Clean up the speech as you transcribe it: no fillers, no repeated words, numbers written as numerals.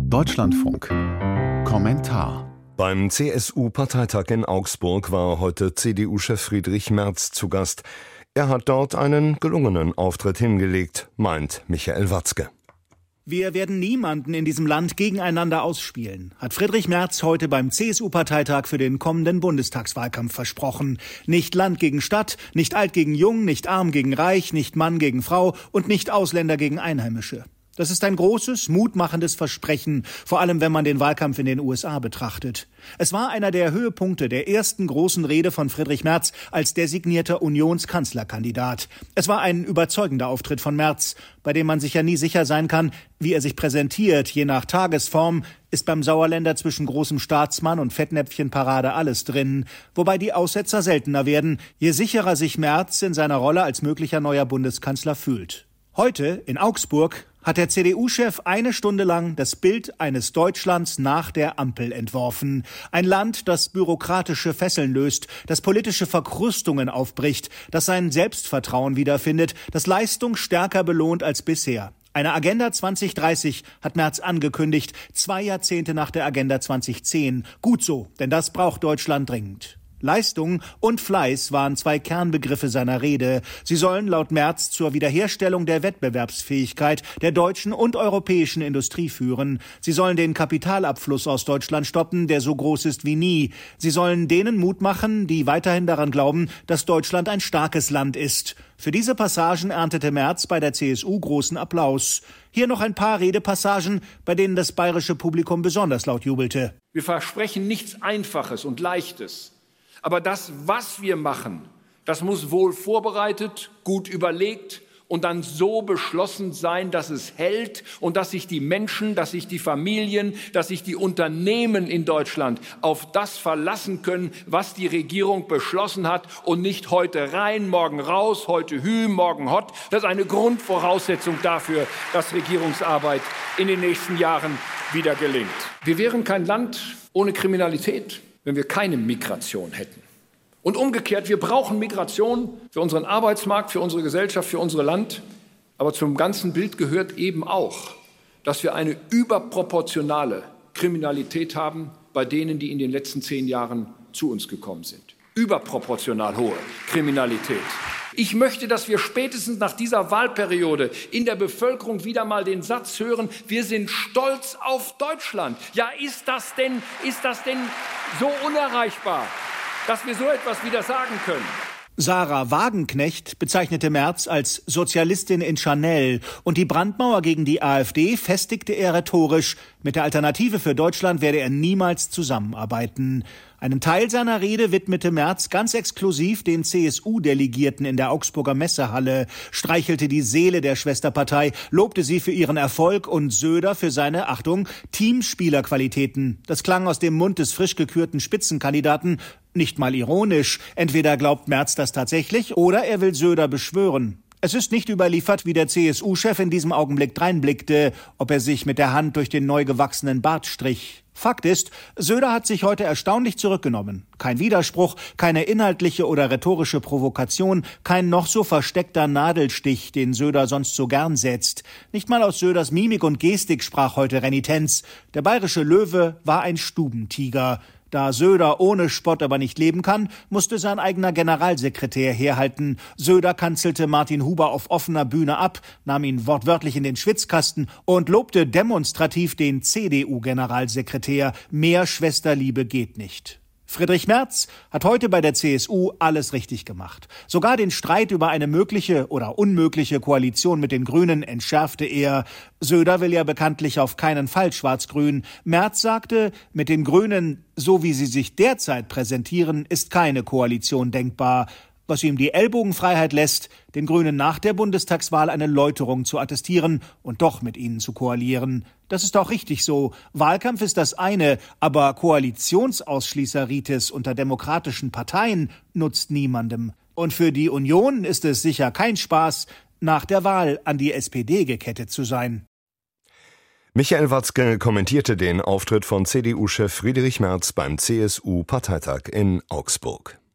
Deutschlandfunk. Kommentar. Beim CSU-Parteitag in Augsburg war heute CDU-Chef Friedrich Merz zu Gast. Er hat dort einen gelungenen Auftritt hingelegt, meint Michael Watzke. Wir werden niemanden in diesem Land gegeneinander ausspielen, hat Friedrich Merz heute beim CSU-Parteitag für den kommenden Bundestagswahlkampf versprochen. Nicht Land gegen Stadt, nicht alt gegen jung, nicht arm gegen reich, nicht Mann gegen Frau und nicht Ausländer gegen Einheimische. Das ist ein großes, mutmachendes Versprechen, vor allem wenn man den Wahlkampf in den USA betrachtet. Es war einer der Höhepunkte der ersten großen Rede von Friedrich Merz als designierter Unionskanzlerkandidat. Es war ein überzeugender Auftritt von Merz, bei dem man sich ja nie sicher sein kann, wie er sich präsentiert. Je nach Tagesform ist beim Sauerländer zwischen großem Staatsmann und Fettnäpfchenparade alles drin, wobei die Aussetzer seltener werden, je sicherer sich Merz in seiner Rolle als möglicher neuer Bundeskanzler fühlt. Heute in Augsburg hat der CDU-Chef eine Stunde lang das Bild eines Deutschlands nach der Ampel entworfen. Ein Land, das bürokratische Fesseln löst, das politische Verkrustungen aufbricht, das sein Selbstvertrauen wiederfindet, das Leistung stärker belohnt als bisher. Eine Agenda 2030 hat Merz angekündigt, 2 Jahrzehnte nach der Agenda 2010. Gut so, denn das braucht Deutschland dringend. Leistung und Fleiß waren 2 Kernbegriffe seiner Rede. Sie sollen laut Merz zur Wiederherstellung der Wettbewerbsfähigkeit der deutschen und europäischen Industrie führen. Sie sollen den Kapitalabfluss aus Deutschland stoppen, der so groß ist wie nie. Sie sollen denen Mut machen, die weiterhin daran glauben, dass Deutschland ein starkes Land ist. Für diese Passagen erntete Merz bei der CSU großen Applaus. Hier noch ein paar Redepassagen, bei denen das bayerische Publikum besonders laut jubelte. Wir versprechen nichts Einfaches und Leichtes. Aber das, was wir machen, das muss wohl vorbereitet, gut überlegt und dann so beschlossen sein, dass es hält und dass sich die Menschen, dass sich die Familien, dass sich die Unternehmen in Deutschland auf das verlassen können, was die Regierung beschlossen hat und nicht heute rein, morgen raus, heute hü, morgen hot. Das ist eine Grundvoraussetzung dafür, dass Regierungsarbeit in den nächsten Jahren wieder gelingt. Wir wären kein Land ohne Kriminalität, wenn wir keine Migration hätten. Und umgekehrt, wir brauchen Migration für unseren Arbeitsmarkt, für unsere Gesellschaft, für unser Land. Aber zum ganzen Bild gehört eben auch, dass wir eine überproportionale Kriminalität haben bei denen, die in den letzten 10 Jahren zu uns gekommen sind. Überproportional hohe Kriminalität. Ich möchte, dass wir spätestens nach dieser Wahlperiode in der Bevölkerung wieder mal den Satz hören, wir sind stolz auf Deutschland. Ja, ist das denn so unerreichbar, dass wir so etwas wieder sagen können? Sarah Wagenknecht bezeichnete Merz als Sozialistin in Chanel und die Brandmauer gegen die AfD festigte er rhetorisch. Mit der Alternative für Deutschland werde er niemals zusammenarbeiten. Einen Teil seiner Rede widmete Merz ganz exklusiv den CSU-Delegierten in der Augsburger Messehalle, streichelte die Seele der Schwesterpartei, lobte sie für ihren Erfolg und Söder für seine, Achtung, Teamspielerqualitäten. Das klang aus dem Mund des frisch gekürten Spitzenkandidaten nicht mal ironisch. Entweder glaubt Merz das tatsächlich oder er will Söder beschwören. Es ist nicht überliefert, wie der CSU-Chef in diesem Augenblick dreinblickte, ob er sich mit der Hand durch den neu gewachsenen Bart strich. Fakt ist, Söder hat sich heute erstaunlich zurückgenommen. Kein Widerspruch, keine inhaltliche oder rhetorische Provokation, kein noch so versteckter Nadelstich, den Söder sonst so gern setzt. Nicht mal aus Söders Mimik und Gestik sprach heute Renitenz. Der bayerische Löwe war ein Stubentiger. Da Söder ohne Spott aber nicht leben kann, musste sein eigener Generalsekretär herhalten. Söder kanzelte Martin Huber auf offener Bühne ab, nahm ihn wortwörtlich in den Schwitzkasten und lobte demonstrativ den CDU-Generalsekretär. Mehr Schwesterliebe geht nicht. Friedrich Merz hat heute bei der CSU alles richtig gemacht. Sogar den Streit über eine mögliche oder unmögliche Koalition mit den Grünen entschärfte er. Söder will ja bekanntlich auf keinen Fall schwarz-grün. Merz sagte, mit den Grünen, so wie sie sich derzeit präsentieren, ist keine Koalition denkbar. Was ihm die Ellbogenfreiheit lässt, den Grünen nach der Bundestagswahl eine Läuterung zu attestieren und doch mit ihnen zu koalieren. Das ist auch richtig so. Wahlkampf ist das eine, aber Koalitionsausschließeritis unter demokratischen Parteien nutzt niemandem. Und für die Union ist es sicher kein Spaß, nach der Wahl an die SPD gekettet zu sein. Michael Watzke kommentierte den Auftritt von CDU-Chef Friedrich Merz beim CSU-Parteitag in Augsburg.